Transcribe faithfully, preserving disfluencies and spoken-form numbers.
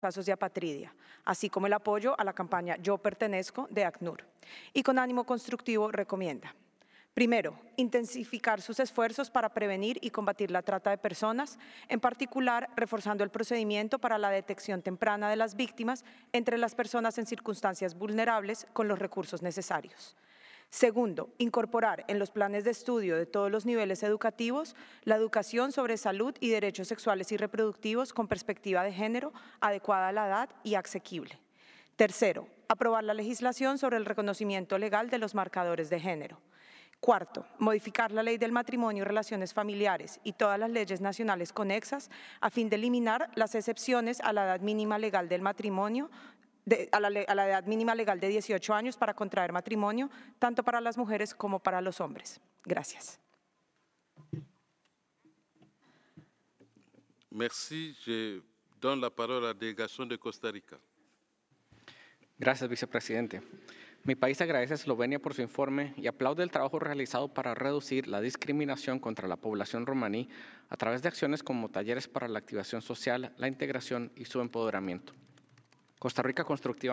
casos de apatridia, así como el apoyo a la campaña Yo Pertenezco de ACNUR. Y con ánimo constructivo recomienda: primero, intensificar sus esfuerzos para prevenir y combatir la trata de personas, en particular reforzando el procedimiento para la detección temprana de las víctimas entre las personas en circunstancias vulnerables con los recursos necesarios. Segundo, incorporar en los planes de estudio de todos los niveles educativos la educación sobre salud y derechos sexuales y reproductivos con perspectiva de género adecuada a la edad y asequible. Tercero, aprobar la legislación sobre el reconocimiento legal de los marcadores de género. Cuarto, modificar la ley del matrimonio y relaciones familiares y todas las leyes nacionales conexas a fin de eliminar las excepciones a la edad mínima legal del matrimonio, de, a, la, a la edad mínima legal de dieciocho años para contraer matrimonio, tanto para las mujeres como para los hombres. Gracias. Merci. Je donne la palabra a la delegación de Costa Rica. Gracias, vicepresidente. Mi país agradece a Eslovenia por su informe y aplaude el trabajo realizado para reducir la discriminación contra la población romaní a través de acciones como talleres para la activación social, la integración y su empoderamiento. Costa Rica constructiva